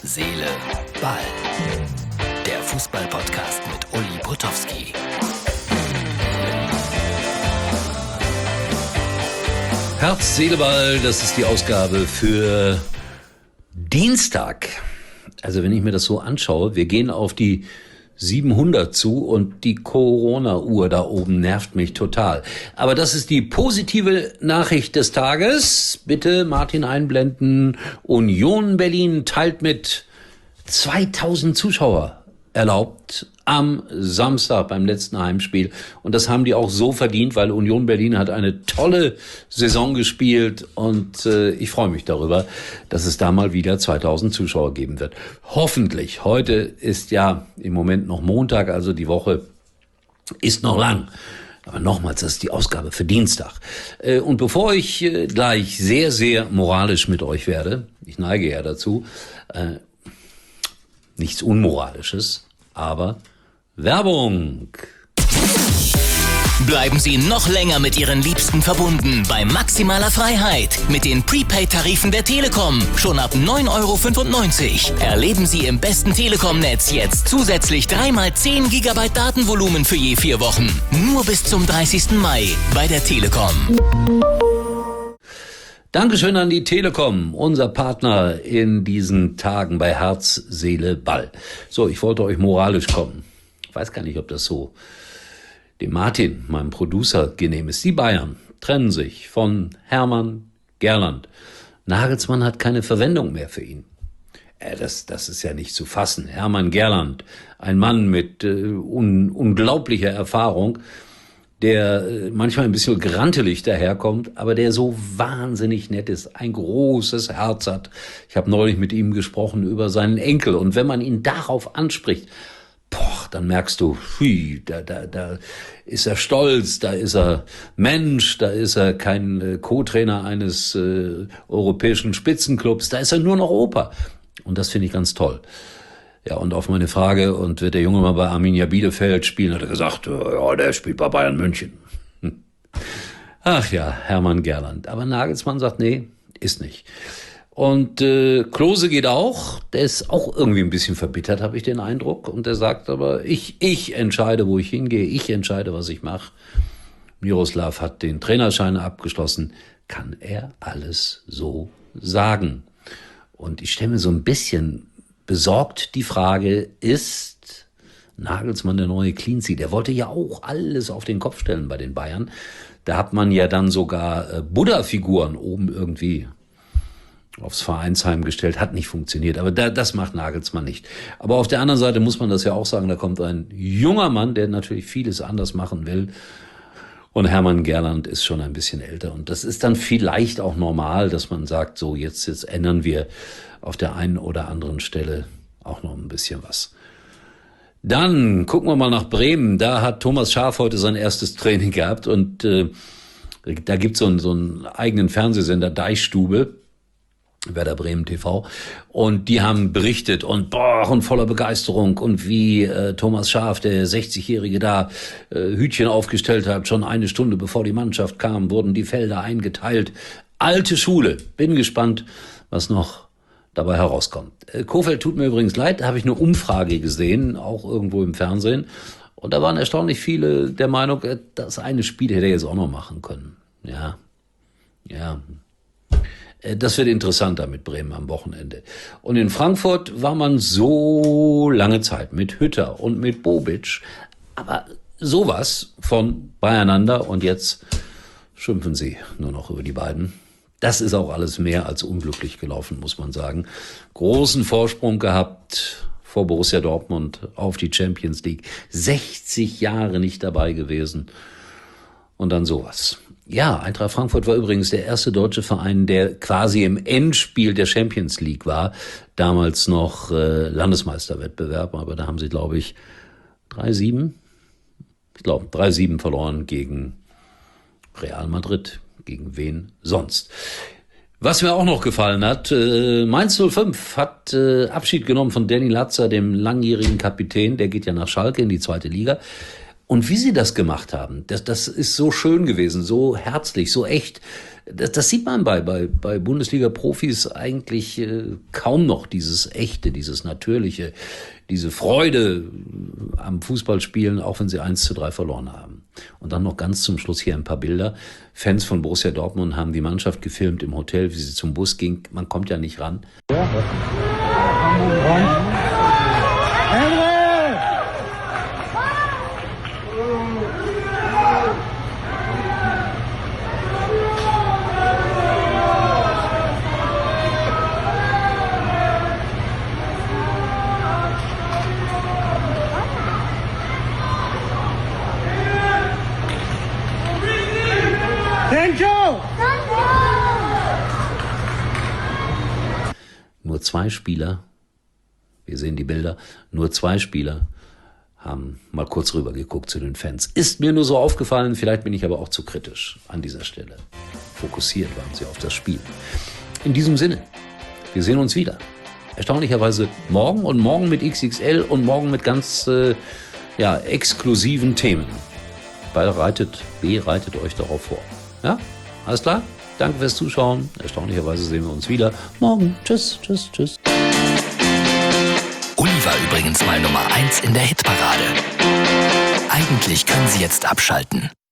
Seele, Ball. Der Fußball-Podcast mit Uli Potowski. Herz, Seele, Ball, das ist die Ausgabe für Dienstag. Also wenn ich mir das so anschaue, wir gehen auf die 700 zu und die Corona-Uhr da oben nervt mich total. Aber das ist die positive Nachricht des Tages. Bitte Martin einblenden. Union Berlin teilt mit 2000 Zuschauer erlaubt am Samstag beim letzten Heimspiel. Und das haben die auch so verdient, weil Union Berlin hat eine tolle Saison gespielt und ich freue mich darüber, dass es da mal wieder 2000 Zuschauer geben wird. Hoffentlich. Heute ist ja im Moment noch Montag, also die Woche ist noch lang. Aber nochmals, das ist die Ausgabe für Dienstag. Und bevor ich gleich sehr, sehr moralisch mit euch werde, ich neige ja dazu, nichts Unmoralisches, aber Werbung. Bleiben Sie noch länger mit Ihren Liebsten verbunden bei maximaler Freiheit mit den Prepaid-Tarifen der Telekom. Schon ab 9,95 €. Erleben Sie im besten Telekom-Netz jetzt zusätzlich 3x10 GB Datenvolumen für je 4 Wochen. Nur bis zum 30. Mai bei der Telekom. Dankeschön an die Telekom, unser Partner in diesen Tagen bei Herz, Seele, Ball. So, ich wollte euch moralisch kommen. Ich weiß gar nicht, ob das so dem Martin, meinem Producer, genehm ist. Die Bayern trennen sich von Hermann Gerland. Nagelsmann hat keine Verwendung mehr für ihn. Das ist ja nicht zu fassen. Hermann Gerland, ein Mann mit unglaublicher Erfahrung, der manchmal ein bisschen grantelig daherkommt, aber der so wahnsinnig nett ist, ein großes Herz hat. Ich habe neulich mit ihm gesprochen über seinen Enkel und wenn man ihn darauf anspricht, dann merkst du, da ist er stolz, da ist er Mensch, da ist er kein Co-Trainer eines europäischen Spitzenclubs, da ist er nur noch Opa. Und das finde ich ganz toll. Ja, und auf meine Frage, und wird der Junge mal bei Arminia Bielefeld spielen, hat er gesagt, ja, der spielt bei Bayern München. Ach ja, Hermann Gerland. Aber Nagelsmann sagt, nee, ist nicht. Und Klose geht auch, der ist auch irgendwie ein bisschen verbittert, habe ich den Eindruck. Und der sagt aber, ich entscheide, wo ich hingehe, ich entscheide, was ich mache. Miroslav hat den Trainerschein abgeschlossen. Kann er alles so sagen? Und ich stelle mir so ein bisschen besorgt die Frage, ist Nagelsmann der neue Cleansy? Der wollte ja auch alles auf den Kopf stellen bei den Bayern. Da hat man ja dann sogar Buddha-Figuren oben irgendwie aufs Vereinsheim gestellt. Hat nicht funktioniert, aber das macht Nagelsmann nicht. Aber auf der anderen Seite muss man das ja auch sagen, da kommt ein junger Mann, der natürlich vieles anders machen will. Und Hermann Gerland ist schon ein bisschen älter. Und das ist dann vielleicht auch normal, dass man sagt, so jetzt ändern wir auf der einen oder anderen Stelle auch noch ein bisschen was. Dann gucken wir mal nach Bremen. Da hat Thomas Schaaf heute sein erstes Training gehabt. Und da gibt's so einen eigenen Fernsehsender, Deichstube, Werder Bremen TV, und die haben berichtet und voller Begeisterung und wie Thomas Schaaf, der 60-Jährige da Hütchen aufgestellt hat, schon eine Stunde bevor die Mannschaft kam, wurden die Felder eingeteilt. Alte Schule. Bin gespannt, was noch dabei herauskommt. Kohfeldt tut mir übrigens leid, da habe ich eine Umfrage gesehen, auch irgendwo im Fernsehen, und da waren erstaunlich viele der Meinung, das eine Spiel hätte er jetzt auch noch machen können. Ja. Das wird interessanter mit Bremen am Wochenende. Und in Frankfurt war man so lange Zeit mit Hütter und mit Bobic, aber sowas von beieinander, und jetzt schimpfen sie nur noch über die beiden. Das ist auch alles mehr als unglücklich gelaufen, muss man sagen. Großen Vorsprung gehabt vor Borussia Dortmund auf die Champions League. 60 Jahre nicht dabei gewesen. Und dann sowas. Ja, Eintracht Frankfurt war übrigens der erste deutsche Verein, der quasi im Endspiel der Champions League war. Damals noch Landesmeisterwettbewerb, aber da haben sie, glaube ich, 3-7 verloren gegen Real Madrid. Gegen wen sonst? Was mir auch noch gefallen hat, Mainz 05 hat Abschied genommen von Danny Latzer, dem langjährigen Kapitän. Der geht ja nach Schalke in die 2. Liga. Und wie sie das gemacht haben, das ist so schön gewesen, so herzlich, so echt. Das sieht man bei Bundesliga-Profis eigentlich kaum noch, dieses Echte, dieses Natürliche, diese Freude am Fußballspielen, auch wenn sie 1:3 verloren haben. Und dann noch ganz zum Schluss hier ein paar Bilder. Fans von Borussia Dortmund haben die Mannschaft gefilmt im Hotel, wie sie zum Bus ging. Man kommt ja nicht ran. Nur 2 Spieler, wir sehen die Bilder, nur 2 Spieler haben mal kurz rüber geguckt zu den Fans. Ist mir nur so aufgefallen, vielleicht bin ich aber auch zu kritisch an dieser Stelle. Fokussiert waren sie auf das Spiel. In diesem Sinne, wir sehen uns wieder. Erstaunlicherweise morgen und morgen mit XXL und morgen mit ganz exklusiven Themen. Bereitet euch darauf vor. Ja, alles klar? Danke fürs Zuschauen. Erstaunlicherweise sehen wir uns wieder morgen. Tschüss. Uli war übrigens mal Nummer 1 in der Hitparade. Eigentlich können Sie jetzt abschalten.